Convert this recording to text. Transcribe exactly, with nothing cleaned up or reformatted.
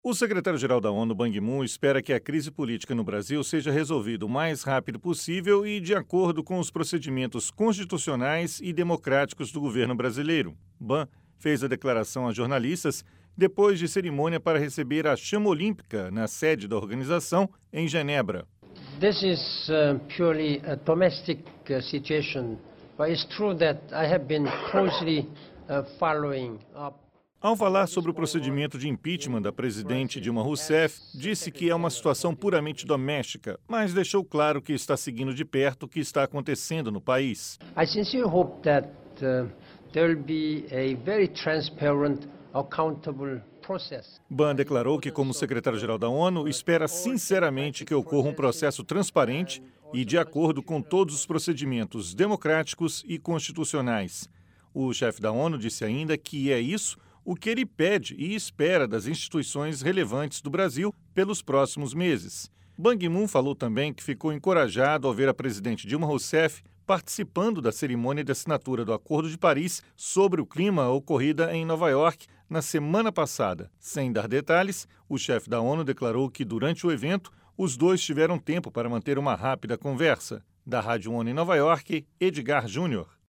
O secretário-geral da ONU, Ban Ki-moon, espera que a crise política no Brasil seja resolvida o mais rápido possível e de acordo com os procedimentos constitucionais e democráticos do governo brasileiro. Ban fez a declaração a jornalistas depois de cerimônia para receber a chama olímpica na sede da organização, em Genebra. This is uh, purely a domestic uh, situation, but it's true that I have been closely uh, following up. Ao falar sobre o procedimento de impeachment da presidente Dilma Rousseff, disse que é uma situação puramente doméstica, mas deixou claro que está seguindo de perto o que está acontecendo no país. I sincerely hope that uh, there will be a very transparent, accountable process. Ban declarou que, como secretário-geral da ONU, espera sinceramente que ocorra um processo transparente e de acordo com todos os procedimentos democráticos e constitucionais. O chefe da ONU disse ainda que é isso o que ele pede e espera das instituições relevantes do Brasil pelos próximos meses. Ban Ki-moon falou também que ficou encorajado ao ver a presidente Dilma Rousseff participando da cerimônia de assinatura do Acordo de Paris sobre o clima ocorrida em Nova York na semana passada. Sem dar detalhes, o chefe da ONU declarou que durante o evento os dois tiveram tempo para manter uma rápida conversa. Da Rádio ONU em Nova York, Edgar Júnior.